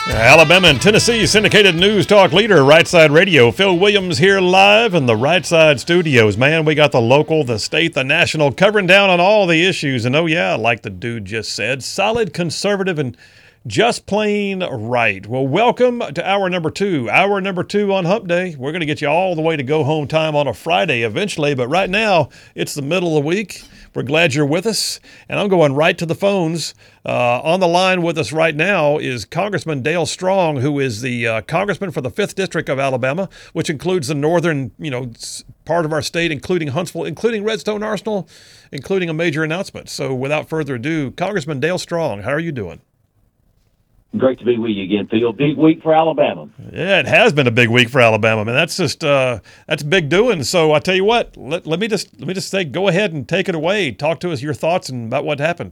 Alabama and Tennessee syndicated news talk leader, Right Side Radio. Phil Williams here live in the Right Side studios. Man, we got the local, the state, the national, covering down on all the issues. And oh yeah, like the dude just said, solid, conservative, and just plain right. Well, welcome to hour number two. Hour number two on Hump Day. We're going to get you all the way to go home time on a Friday eventually, but right now it's the middle of the week. We're glad you're with us, and I'm going right to the phones. On the line with us right now is Congressman Dale Strong, who is the congressman for the 5th District of Alabama, which includes the northern, part of our state, including Huntsville, including Redstone Arsenal, including a major announcement. So without further ado, Congressman Dale Strong, how are you doing? Great to be with you again, Phil. Big week for Alabama. Yeah, it has been a big week for Alabama, man. That's just that's big doing. So I tell you what, let me just say, go ahead and take it away. Talk to us your thoughts and about what happened.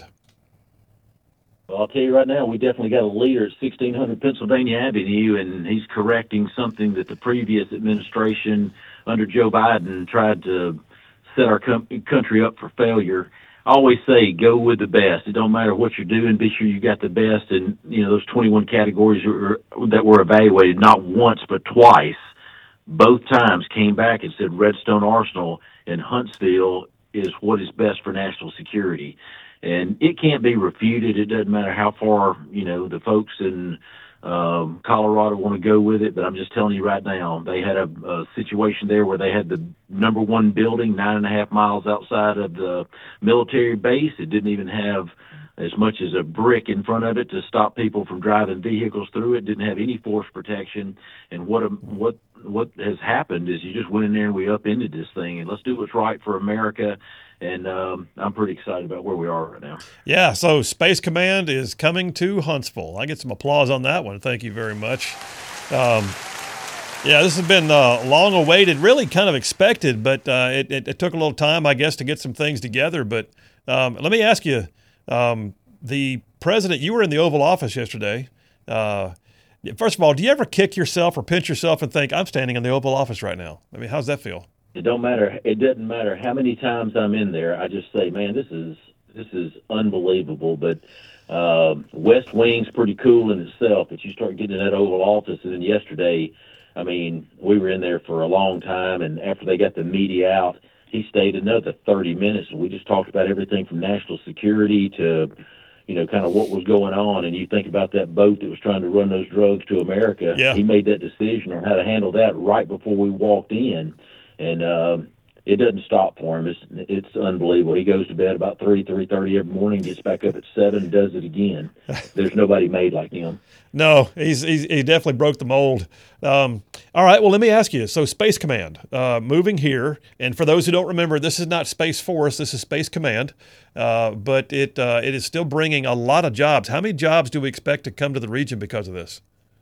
Well, I'll tell you right now, we definitely got a leader at 1600 Pennsylvania Avenue, and he's correcting something that the previous administration under Joe Biden tried to set our country up for failure. I always say go with the best. It don't matter what you're doing. Be sure you got the best. And, those 21 categories that were evaluated, not once but twice, both times came back and said Redstone Arsenal in Huntsville is what is best for national security. And it can't be refuted. It doesn't matter how far, the folks in Colorado want to go with it, but I'm just telling you right now, they had a situation there where they had the number one building 9.5 miles outside of the military base. It didn't even have as much as a brick in front of it to stop people from driving vehicles through it. Didn't have any force protection. And what has happened is you just went in there and we upended this thing. And let's do what's right for America. And I'm pretty excited about where we are right now. Yeah, so Space Command is coming to Huntsville. I get some applause on that one. Thank you very much. This has been long awaited, really kind of expected, but it took a little time, I guess, to get some things together. But let me ask you, the president, you were in the Oval Office yesterday. First of all, do you ever kick yourself or pinch yourself and think, I'm standing in the Oval Office right now? I mean, how's that feel? It don't matter. It doesn't matter how many times I'm in there. I just say, man, this is unbelievable. But West Wing's pretty cool in itself. But you start getting in that Oval Office, and then yesterday, I mean, we were in there for a long time. And after they got the media out, he stayed another 30 minutes. And we just talked about everything from national security to, kind of what was going on. And you think about that boat that was trying to run those drugs to America. Yeah. He made that decision on how to handle that right before we walked in. And it doesn't stop for him. It's unbelievable. He goes to bed about 3:30 every morning, gets back up at 7, and does it again. There's nobody made like him. No, he definitely broke the mold. All right, well, let me ask you. So Space Command, moving here, and for those who don't remember, this is not Space Force, this is Space Command, but it is still bringing a lot of jobs. How many jobs do we expect to come to the region because of this?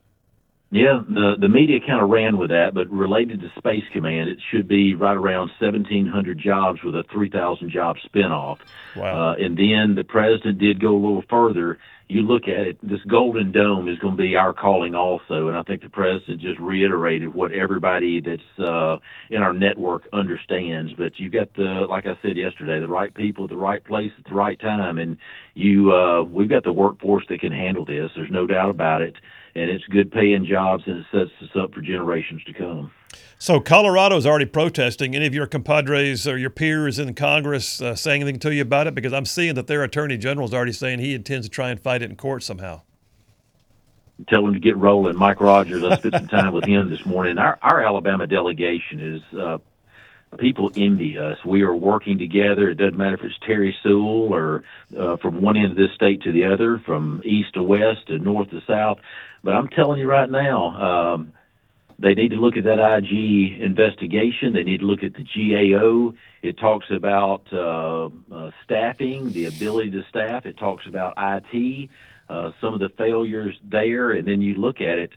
Yeah, the media kind of ran with that, but related to Space Command, it should be right around 1,700 jobs with a 3,000 job spinoff. Wow. And then the president did go a little further. You look at it, this Golden Dome is going to be our calling also, and I think the president just reiterated what everybody that's in our network understands. But you got like I said yesterday, the right people at the right place at the right time, and we've got the workforce that can handle this. There's no doubt about it. And it's good paying jobs, and it sets us up for generations to come. So Colorado's already protesting. Any of your compadres or your peers in Congress saying anything to you about it? Because I'm seeing that their attorney general is already saying he intends to try and fight it in court somehow. Tell him to get rolling. Mike Rogers, I spent some time with him this morning. Our Alabama delegation is people envy us. We are working together. It doesn't matter if it's Terry Sewell or from one end of this state to the other, from east to west to north to south. But I'm telling you right now, they need to look at that IG investigation. They need to look at the GAO. It talks about staffing, the ability to staff. It talks about IT, some of the failures there. And then you look at it.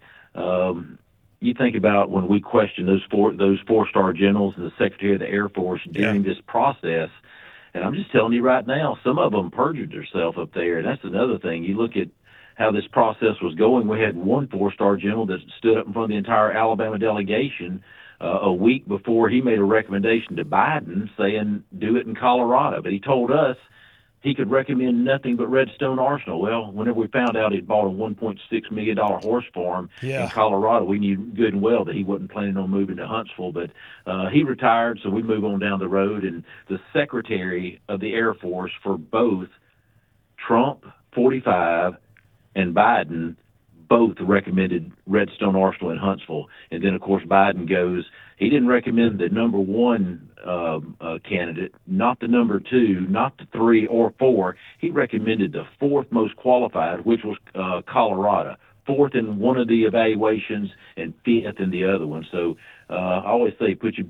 You think about when we question those four-star generals and the Secretary of the Air Force during this process. And I'm just telling you right now, some of them perjured themselves up there. And that's another thing. You look at how this process was going. We had one four-star general that stood up in front of the entire Alabama delegation a week before he made a recommendation to Biden saying do it in Colorado. But he told us he could recommend nothing but Redstone Arsenal. Well, whenever we found out he'd bought a $1.6 million horse farm in Colorado, we knew good and well that he wasn't planning on moving to Huntsville. But he retired, so we move on down the road. And the Secretary of the Air Force for both Trump, 45, and Biden both recommended Redstone Arsenal in Huntsville. And then, of course, Biden goes, he didn't recommend the number one candidate, not the number two, not the three or four. He recommended the fourth most qualified, which was Colorado. Fourth in one of the evaluations and fifth in the other one. So I always say put your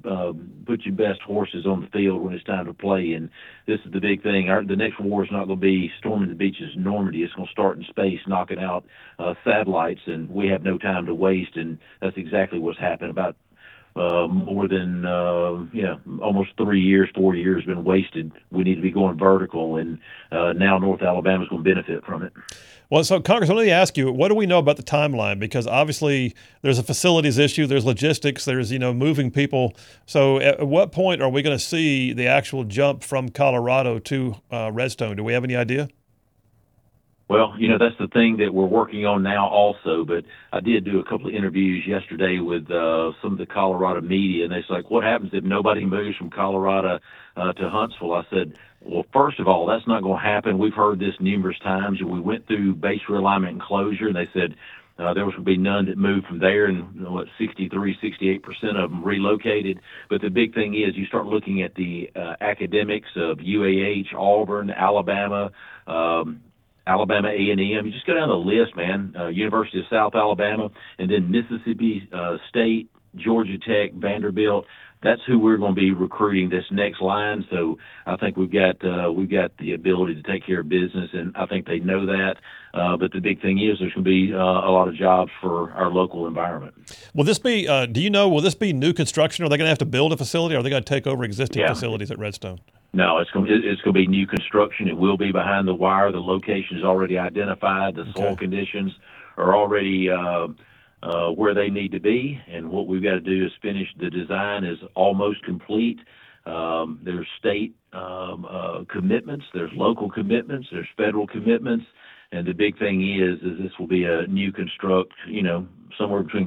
best horses on the field when it's time to play. And this is the big thing. The next war is not going to be storming the beaches of Normandy. It's going to start in space, knocking out satellites, and we have no time to waste. And that's exactly what's happened. About more than almost 4 years been wasted. We need to be going vertical, and now North Alabama is going to benefit from it. Well, so Congressman, let me ask you, what do we know about the timeline? Because obviously there's a facilities issue, there's logistics, there's, moving people. So at what point are we going to see the actual jump from Colorado to Redstone? Do we have any idea? Well, that's the thing that we're working on now also, but I did do a couple of interviews yesterday with some of the Colorado media, and they're like, what happens if nobody moves from Colorado to Huntsville? I said, well, first of all, that's not going to happen. We've heard this numerous times, and we went through base realignment and closure, and they said there was going to be none that moved from there, and 68% of them relocated. But the big thing is you start looking at the academics of UAH, Auburn, Alabama, Alabama A&M. You just go down the list, man. University of South Alabama, and then Mississippi State, Georgia Tech, Vanderbilt. That's who we're going to be recruiting this next line. So I think we've got the ability to take care of business, and I think they know that. But the big thing is there's going to be a lot of jobs for our local environment. Will this be? Will this be new construction? Are they going to have to build a facility? Or are they going to take over existing facilities at Redstone? No, it's going to be new construction. It will be behind the wire. The location is already identified. The soil conditions are already where they need to be, and what we've got to do is finish. The design is almost complete. There's state commitments, there's local commitments, there's federal commitments, and the big thing is this will be a new construct, somewhere between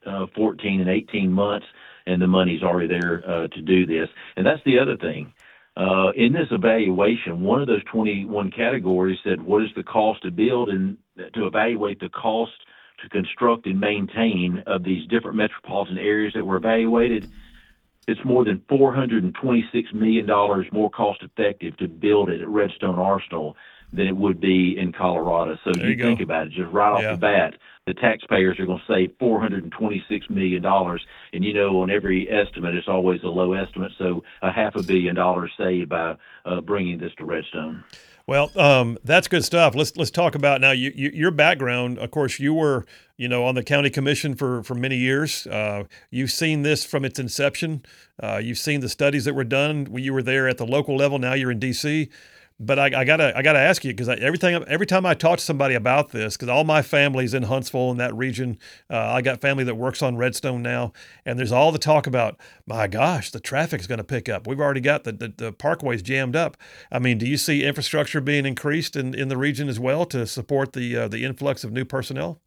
14 and 18 months, and the money's already there to do this. And that's the other thing. In this evaluation, one of those 21 categories said, what is the cost to build, and to evaluate the cost to construct and maintain of these different metropolitan areas that were evaluated. It's more than $426 million more cost effective to build it at Redstone Arsenal than it would be in Colorado. So you think about it, just right off the bat, the taxpayers are going to save $426 million. And, on every estimate, it's always a low estimate. So $500 million saved by bringing this to Redstone. Well, that's good stuff. Let's talk about now your background. Of course, you were, on the county commission for many years. You've seen this from its inception. You've seen the studies that were done. You were there at the local level. Now you're in D.C. But I gotta ask you, because every time I talk to somebody about this, because all my family's in Huntsville in that region, I got family that works on Redstone now, and there's all the talk about, my gosh, the traffic's going to pick up. We've already got the parkways jammed up. I mean, do you see infrastructure being increased in the region as well to support the influx of new personnel?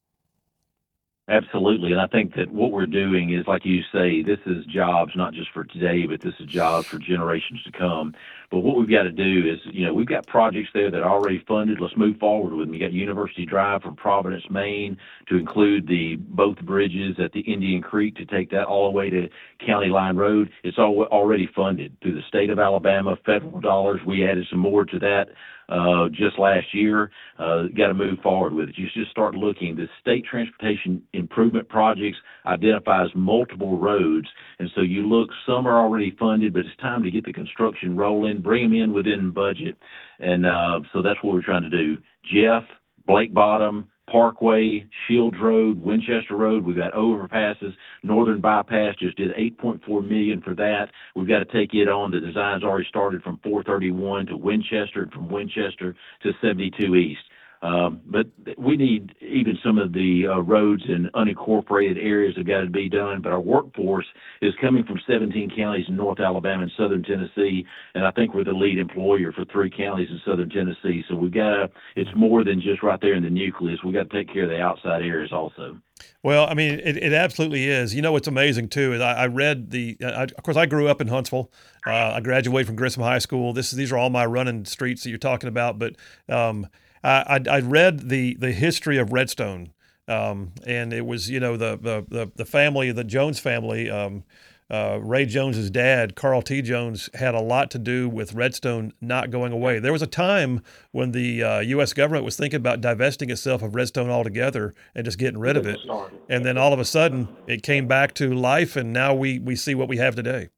Absolutely. And I think that what we're doing is, like you say, this is jobs not just for today, but this is jobs for generations to come. But what we've got to do is, we've got projects there that are already funded. Let's move forward with them. You got University Drive from Providence, Maine, to include both bridges at the Indian Creek, to take that all the way to County Line Road. It's already funded through the state of Alabama, federal dollars. We added some more to that just last year. Got to move forward with it. You just start looking. The state transportation improvement projects identifies multiple roads, and so you look. Some are already funded, but it's time to get the construction rolling, bring them in within budget, and so that's what we're trying to do. Jeff, Blake Bottom, Parkway, Shields Road, Winchester Road. We've got overpasses. Northern Bypass just did $8.4 million for that. We've got to take it on. The design's already started from 431 to Winchester, and from Winchester to 72 East. But we need even some of the roads in unincorporated areas have got to be done. But our workforce is coming from 17 counties in North Alabama and Southern Tennessee, and I think we're the lead employer for 3 counties in Southern Tennessee. So we've got to, it's more than just right there in the nucleus. We've got to take care of the outside areas also. Well, I mean, it absolutely is. You know, what's amazing too is I read of course, I grew up in Huntsville. I graduated from Grissom High School. These are all my running streets that you're talking about. But I read the history of Redstone, and it was, you know, the family, the Jones family. Ray Jones's dad, Carl T. Jones, had a lot to do with Redstone not going away. There was a time when the U.S. government was thinking about divesting itself of Redstone altogether and just getting rid of it. And then all of a sudden, it came back to life, and now we see what we have today.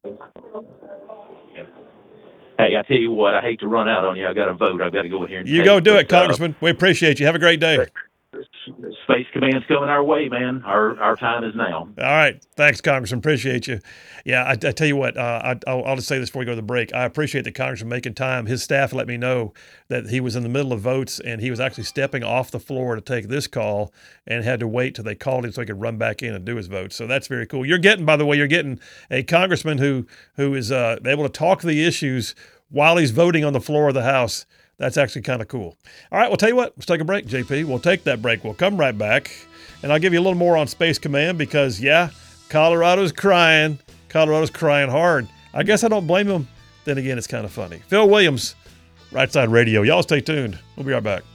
Hey, I tell you what, I hate to run out on you. I got to vote. I've got to go in here and You go do it, Congressman. We appreciate you. Have a great day. Space Command's coming our way, man. Our time is now. All right. Thanks, Congressman. Appreciate you. Yeah, I tell you what, I'll just say this before we go to the break. I appreciate the Congressman making time. His staff let me know that he was in the middle of votes, and he was actually stepping off the floor to take this call and had to wait till they called him so he could run back in and do his vote. So that's very cool. By the way, you're getting a congressman who is able to talk the issues while he's voting on the floor of the House. That's actually kind of cool. All right, well, tell you what, let's take a break, JP. We'll take that break. We'll come right back, and I'll give you a little more on Space Command because, yeah, Colorado's crying. Colorado's crying hard. I guess I don't blame them. Then again, it's kind of funny. Phil Williams, Right Side Radio. Y'all stay tuned. We'll be right back.